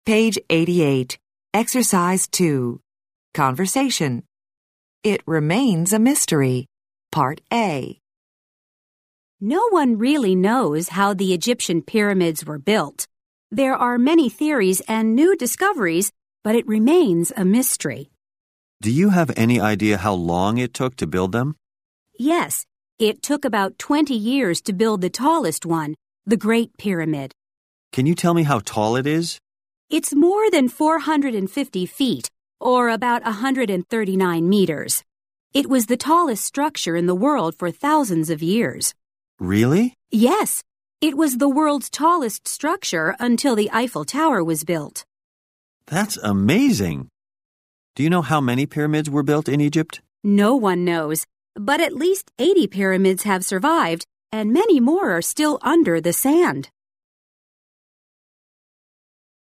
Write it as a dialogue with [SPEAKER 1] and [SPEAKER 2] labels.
[SPEAKER 1] Page 88. Exercise 2. Conversation. It remains a mystery. Part A.
[SPEAKER 2] No one really knows how the Egyptian pyramids were built. There are many theories and new discoveries, but it remains a mystery.
[SPEAKER 3] Do you have any idea how long it took to build them?
[SPEAKER 2] Yes, it took about 20 years to build the tallest one, the Great Pyramid.
[SPEAKER 3] Can you tell me how tall it is?
[SPEAKER 2] It's more than 450 feet, or about 139 meters. It was the tallest structure in the world for thousands of years.
[SPEAKER 3] Really?
[SPEAKER 2] Yes, it was the world's tallest structure until the Eiffel Tower was built.
[SPEAKER 3] That's amazing. Do you know how many pyramids were built in Egypt?
[SPEAKER 2] No one knows, but at least 80 pyramids have survived, and many more are still under the sand.